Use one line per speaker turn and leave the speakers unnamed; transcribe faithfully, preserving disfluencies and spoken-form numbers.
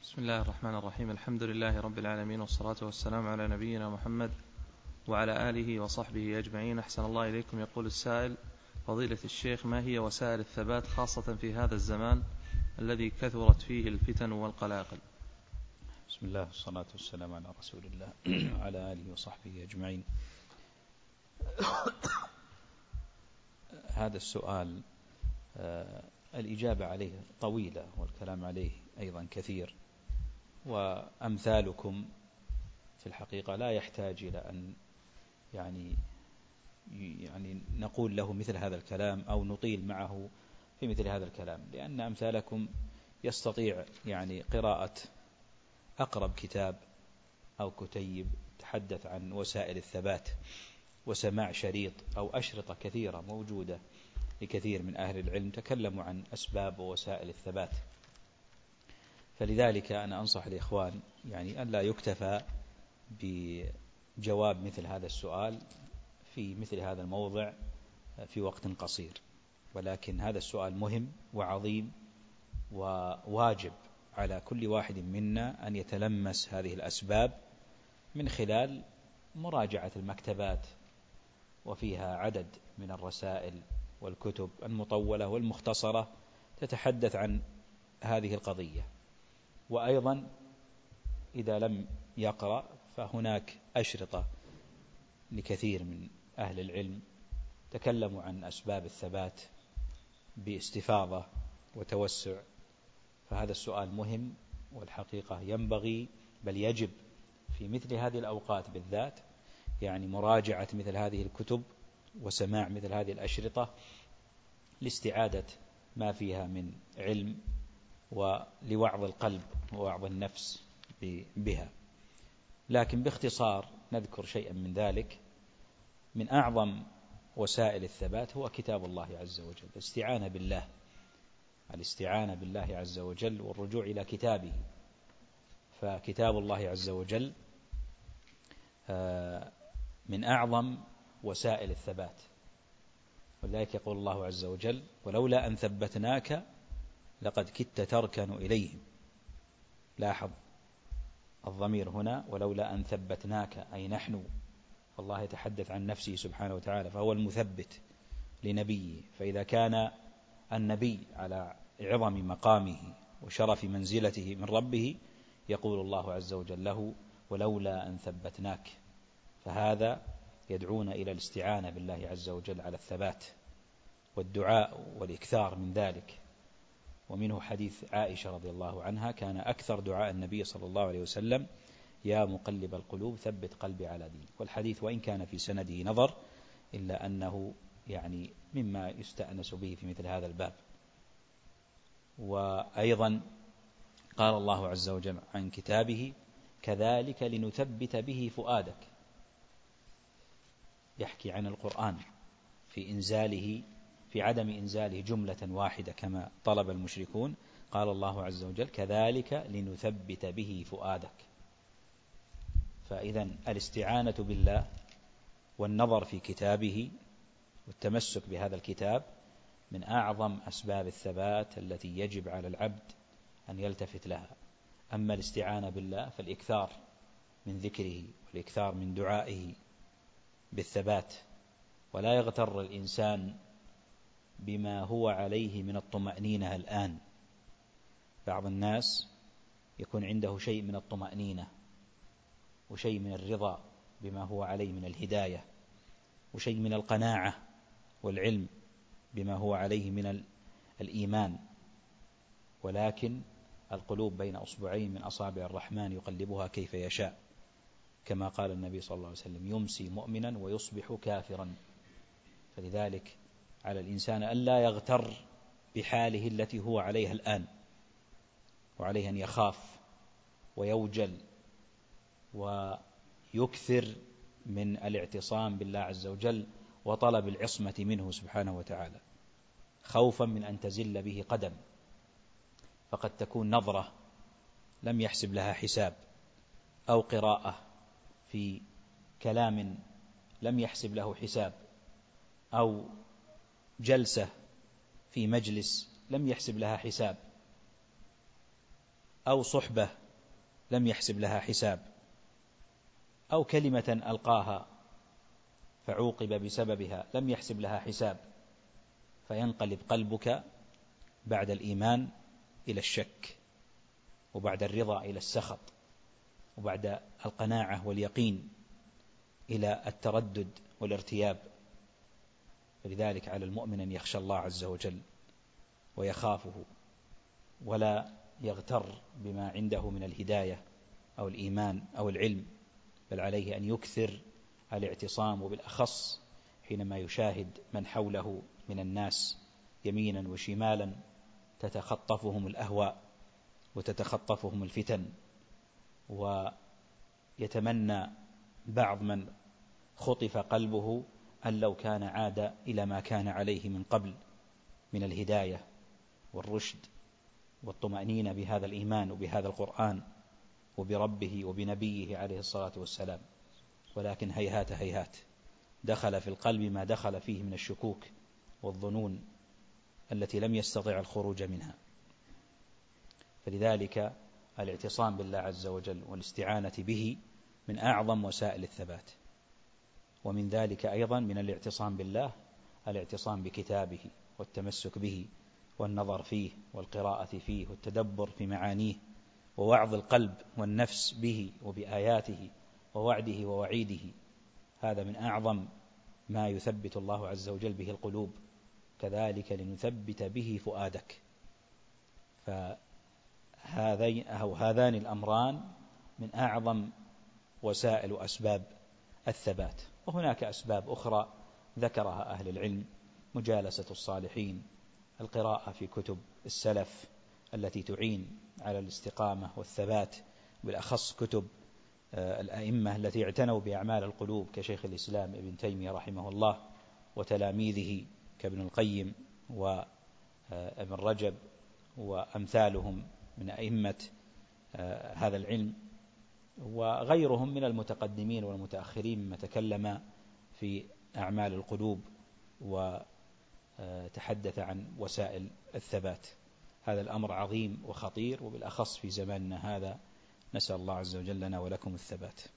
بسم الله الرحمن الرحيم. الحمد لله رب العالمين، والصلاة والسلام على نبينا محمد وعلى آله وصحبه أجمعين. أحسن الله إليكم. يقول السائل: فضيلة الشيخ، ما هي وسائل الثبات خاصة في هذا الزمان الذي كثرت فيه الفتن والقلاقل؟
بسم الله والصلاة والسلام على رسول الله وعلى آله وصحبه أجمعين. هذا السؤال آه الإجابة عليه طويلة والكلام عليه أيضا كثير، وأمثالكم في الحقيقة لا يحتاج إلى أن يعني يعني نقول له مثل هذا الكلام أو نطيل معه في مثل هذا الكلام، لأن أمثالكم يستطيع يعني قراءة أقرب كتاب أو كتيب تحدث عن وسائل الثبات، وسماع شريط أو أشرطة كثيرة موجودة لكثير من أهل العلم تكلموا عن أسباب ووسائل الثبات. فلذلك أنا أنصح الإخوان يعني أن لا يكتفى بجواب مثل هذا السؤال في مثل هذا الموضع في وقت قصير، ولكن هذا السؤال مهم وعظيم، وواجب على كل واحد منا أن يتلمس هذه الأسباب من خلال مراجعة المكتبات، وفيها عدد من الرسائل والكتب المطولة والمختصرة تتحدث عن هذه القضية. وأيضا إذا لم يقرأ فهناك أشرطة لكثير من أهل العلم تكلموا عن أسباب الثبات باستفاضة وتوسع. فهذا السؤال مهم، والحقيقة ينبغي بل يجب في مثل هذه الأوقات بالذات يعني مراجعة مثل هذه الكتب وسماع مثل هذه الأشرطة لاستعادة ما فيها من علم ولوعظ القلب ووعظ النفس بها. لكن باختصار نذكر شيئا من ذلك. من أعظم وسائل الثبات هو كتاب الله عز وجل، الاستعانة بالله، الاستعانة بالله عز وجل والرجوع إلى كتابه. فكتاب الله عز وجل من أعظم وسائل الثبات، ولذلك يقول الله عز وجل: ولولا أن ثبتناك لقد كدت تركن إليهم. لاحظ الضمير هنا ولولا أن ثبتناك أي نحن، فالله يتحدث عن نفسه سبحانه وتعالى، فهو المثبت لنبيه. فإذا كان النبي على عظم مقامه وشرف منزلته من ربه يقول الله عز وجل له: ولولا أن ثبتناك. فهذا يدعون إلى الاستعانة بالله عز وجل على الثبات والدعاء والإكثار من ذلك. ومنه حديث عائشة رضي الله عنها: كان أكثر دعاء النبي صلى الله عليه وسلم: يا مقلب القلوب ثبت قلبي على دينك. والحديث وإن كان في سنده نظر إلا أنه يعني مما يستأنس به في مثل هذا الباب. وأيضا قال الله عز وجل عن كتابه: كذلك لنثبت به فؤادك. يحكي عن القرآن في إنزاله في عدم إنزاله جملة واحدة كما طلب المشركون. قال الله عز وجل: كذلك لنثبت به فؤادك. فإذن الاستعانة بالله والنظر في كتابه والتمسك بهذا الكتاب من أعظم أسباب الثبات التي يجب على العبد أن يلتفت لها. أما الاستعانة بالله فالإكثار من ذكره والإكثار من دعائه بالثبات، ولا يغتر الإنسان بما هو عليه من الطمأنينة الآن. بعض الناس يكون عنده شيء من الطمأنينة وشيء من الرضا بما هو عليه من الهداية وشيء من القناعة والعلم بما هو عليه من الإيمان، ولكن القلوب بين أصبعين من أصابع الرحمن يقلبها كيف يشاء، كما قال النبي صلى الله عليه وسلم: يمسي مؤمنا ويصبح كافرا. فلذلك على الإنسان أن لا يغتر بحاله التي هو عليها الآن، وعليه أن يخاف ويوجل ويكثر من الاعتصام بالله عز وجل وطلب العصمة منه سبحانه وتعالى، خوفا من أن تزل به قدم. فقد تكون نظرة لم يحسب لها حساب، أو قراءة في كلام لم يحسب له حساب، أو جلسة في مجلس لم يحسب لها حساب، أو صحبة لم يحسب لها حساب، أو كلمة ألقاها فعوقب بسببها لم يحسب لها حساب، فينقلب قلبك بعد الإيمان إلى الشك، وبعد الرضا إلى السخط، وبعد القناعة واليقين إلى التردد والارتياب. فلذلك على المؤمن أن يخشى الله عز وجل ويخافه، ولا يغتر بما عنده من الهداية أو الإيمان أو العلم، بل عليه أن يكثر الاعتصام، وبالأخص حينما يشاهد من حوله من الناس يمينا وشمالا تتخطفهم الأهواء وتتخطفهم الفتن، ويتمنى بعض من خطف قلبه أن لو كان عاد إلى ما كان عليه من قبل من الهداية والرشد والطمأنينة بهذا الإيمان وبهذا القرآن وبربه وبنبيه عليه الصلاة والسلام. ولكن هيهات هيهات، دخل في القلب ما دخل فيه من الشكوك والظنون التي لم يستطع الخروج منها. فلذلك الاعتصام بالله عز وجل والاستعانة به من أعظم وسائل الثبات. ومن ذلك أيضا من الاعتصام بالله الاعتصام بكتابه والتمسك به والنظر فيه والقراءة فيه والتدبر في معانيه ووعظ القلب والنفس به وبآياته ووعده ووعيده. هذا من أعظم ما يثبت الله عز وجل به القلوب، كذلك لنثبت به فؤادك. فهذين أو هذان الأمران من أعظم وسائل وأسباب الثبات. وهناك أسباب أخرى ذكرها أهل العلم: مجالسة الصالحين، القراءة في كتب السلف التي تعين على الاستقامة والثبات، بالأخص كتب الأئمة التي اعتنوا بأعمال القلوب كشيخ الإسلام ابن تيمية رحمه الله وتلاميذه كابن القيم وابن رجب وأمثالهم من أئمة هذا العلم، وغيرهم من المتقدمين والمتأخرين مما تكلم في أعمال القلوب وتحدث عن وسائل الثبات. هذا الأمر عظيم وخطير، وبالأخص في زماننا هذا. نسأل الله عز وجل لنا ولكم الثبات.